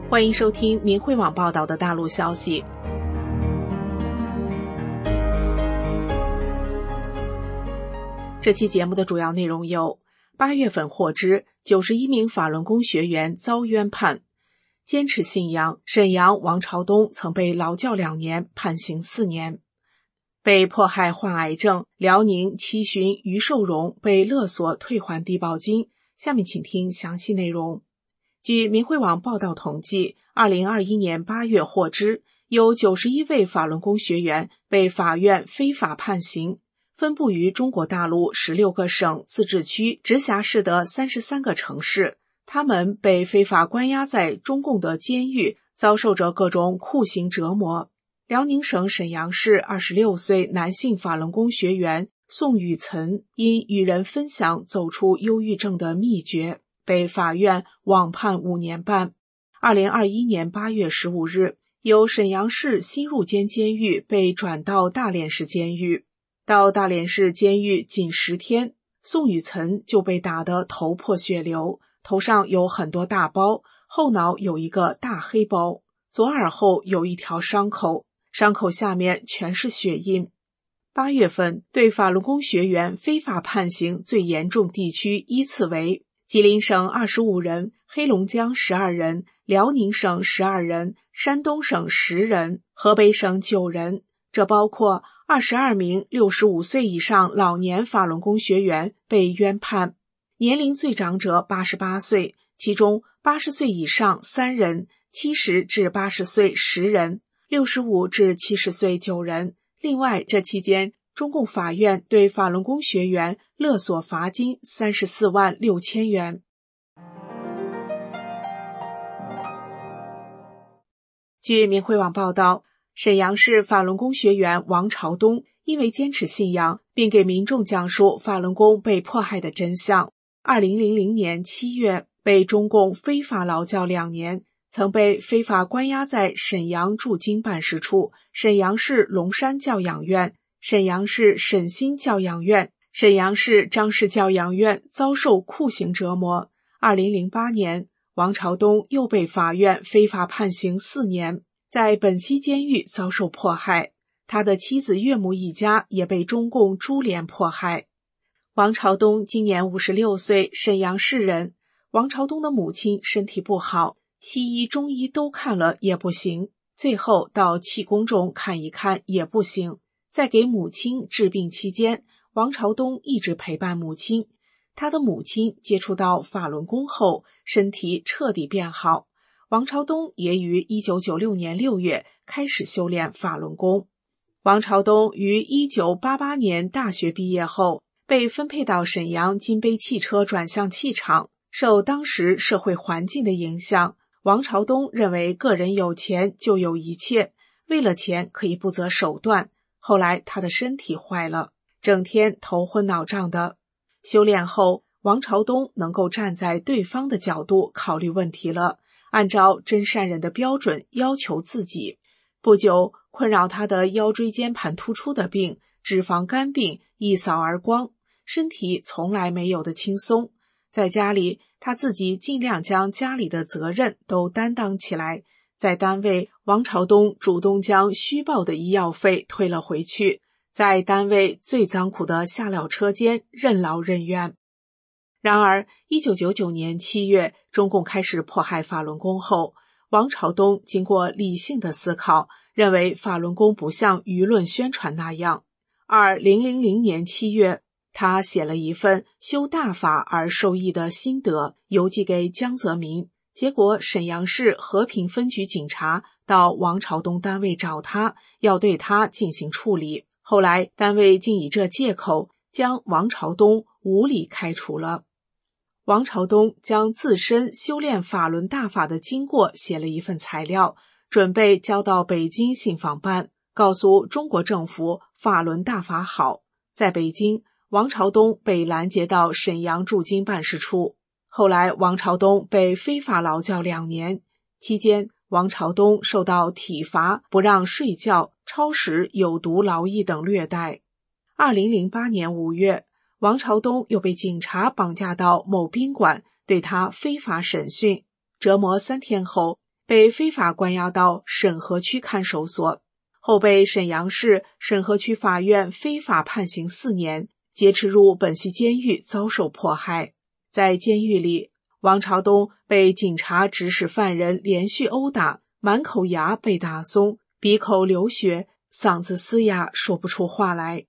欢迎收听明慧网报道的大陆消息。这期节目的主要内容有：8月份获知91名法轮功学员遭冤判，坚持信仰，沈阳王朝东曾被劳教2年，判刑4年；被迫害患癌症，辽宁七旬于寿荣被勒索退还低保金。下面请听详细内容。据明慧网报道统计，2021年8月获知，有91位法轮功学员被法院非法判刑，分布于中国大陆16个省、自治区、直辖市的33个城市。他们被非法关押在中共的监狱，遭受着各种酷刑折磨。辽宁省沈阳市26岁男性法轮功学员宋宇岑因与人分享走出忧郁症的秘诀，被法院网判5年半。2021年8月15日，由沈阳市新入监监狱被转到大连市监狱。到大连市监狱仅10天，宋宇岑就被打得头破血流，头上有很多大包，后脑有一个大黑包，左耳后有一条伤口，伤口下面全是血印。8月份对法轮功学员非法判刑最严重地区依次为吉林省25人，黑龙江12人，辽宁省12人，山东省10人，河北省9人。这包括22名65岁以上老年法轮功学员被冤判，年龄最长者88岁，其中80岁以上3人，70至80岁10人，65至70岁9人。另外，这期间中共法院对法轮功学员勒索罚金34万6千元。据明慧网报道，沈阳市法轮功学员王朝东因为坚持信仰，并给民众讲述法轮功被迫害的真相，2000年7月被中共非法劳教2年，曾被非法关押在沈阳驻京办事处、沈阳市龙山教养院、沈阳市沈新教养院、沈阳市张氏教养院，遭受酷刑折磨。2008年，王朝东又被法院非法判刑4年，在本溪监狱遭受迫害。他的妻子岳母一家也被中共株连迫害。王朝东今年56岁，沈阳市人。王朝东的母亲身体不好，西医、中医都看了也不行，最后到气功中看一看也不行。在给母亲治病期间，王朝东一直陪伴母亲。他的母亲接触到法轮功后，身体彻底变好。王朝东也于1996年6月开始修炼法轮功。王朝东于1988年大学毕业后，被分配到沈阳金杯汽车转向器厂。受当时社会环境的影响，王朝东认为个人有钱就有一切，为了钱可以不择手段。后来他的身体坏了，整天头昏脑胀的。修炼后，王朝东能够站在对方的角度考虑问题了，按照真善人的标准要求自己。不久，困扰他的腰椎间盘突出的病、脂肪肝病一扫而光，身体从来没有的轻松。在家里，他自己尽量将家里的责任都担当起来。在单位，王朝东主动将虚报的医药费退了回去，在单位最脏苦的下料车间任劳任怨。然而1999年7月，中共开始迫害法轮功后，王朝东经过理性的思考，认为法轮功不像舆论宣传那样。2000年7月，他写了一份修大法而受益的心得，邮寄给江泽民。结果沈阳市和平分局警察到王朝东单位找他，要对他进行处理。后来单位竟以这借口将王朝东无理开除了。王朝东将自身修炼法轮大法的经过写了一份材料，准备交到北京信访办，告诉中国政府法轮大法好。在北京，王朝东被拦截到沈阳驻京办事处。后来王朝东被非法劳教2年，期间王朝东受到体罚、不让睡觉、超时有毒劳役等虐待。2008年5月，王朝东又被警察绑架到某宾馆，对他非法审讯，折磨3天后， 被非法关押到沈河区看守所，后被沈阳市沈河区法院非法判刑4年，劫持入本溪监狱遭受迫害。在监狱里，王朝东被警察指使犯人连续殴打，满口牙被打松，鼻口流血，嗓子嘶哑，说不出话来。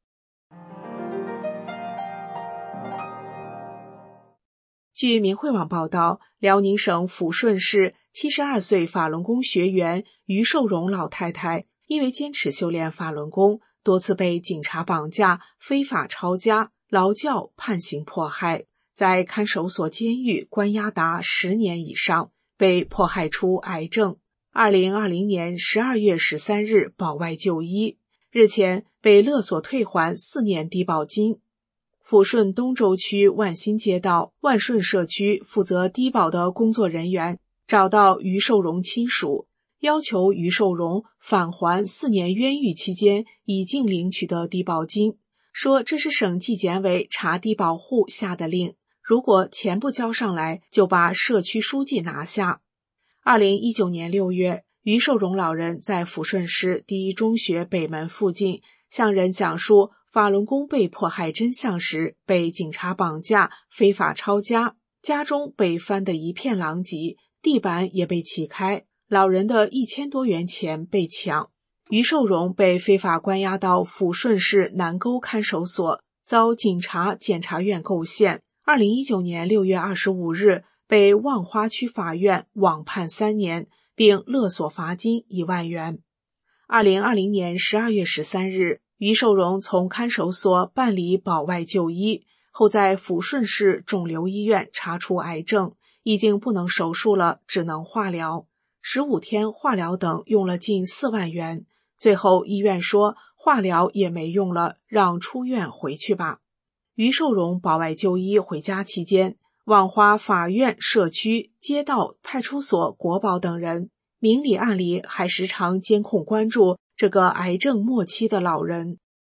据明慧网报道，辽宁省抚顺市72岁法轮功学员于寿荣老太太因为坚持修炼法轮功，多次被警察绑架、非法抄家、劳教、判刑迫害，在看守所监狱关押达10年以上，被迫害出癌症。2020年12月13日保外就医，日前被勒索退还4年低保金。抚顺东周区万新街道万顺社区负责低保的工作人员找到于寿荣亲属，要求于寿荣返还4年冤狱期间已经领取的低保金，说这是省纪检委查低保户下的令，如果钱不交上来，就把社区书记拿下。2019年6月，于寿荣老人在抚顺市第一中学北门附近向人讲述法轮功被迫害真相时，被警察绑架、非法抄家，家中被翻得一片狼藉，地板也被砌开，老人的1000多元钱被抢。于寿荣被非法关押到抚顺市南沟看守所，遭警察检察院构陷。2019年6月25日，被望花区法院网判3年，并勒索罚金1万元。2020年12月13日，于寿荣从看守所办理保外就医，后在抚顺市肿瘤医院查出癌症，已经不能手术了，只能化疗。15天化疗等用了近4万元，最后医院说化疗也没用了，让出院回去吧。于寿荣保外就医回家期间，望花法院、社区、街道、派出所、国保等人明里暗里还时常监控关注这个癌症末期的老人。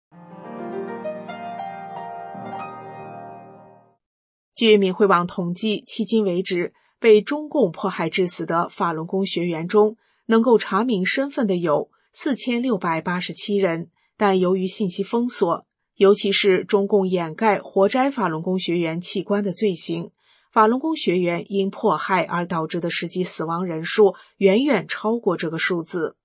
据明慧网统计，迄今为止，被中共迫害致死的法轮功学员中，能够查明身份的有4687人，但由于信息封锁，尤其是中共掩盖活摘法轮功学员器官的罪行，法轮功学员因迫害而导致的实际死亡人数远远超过这个数字。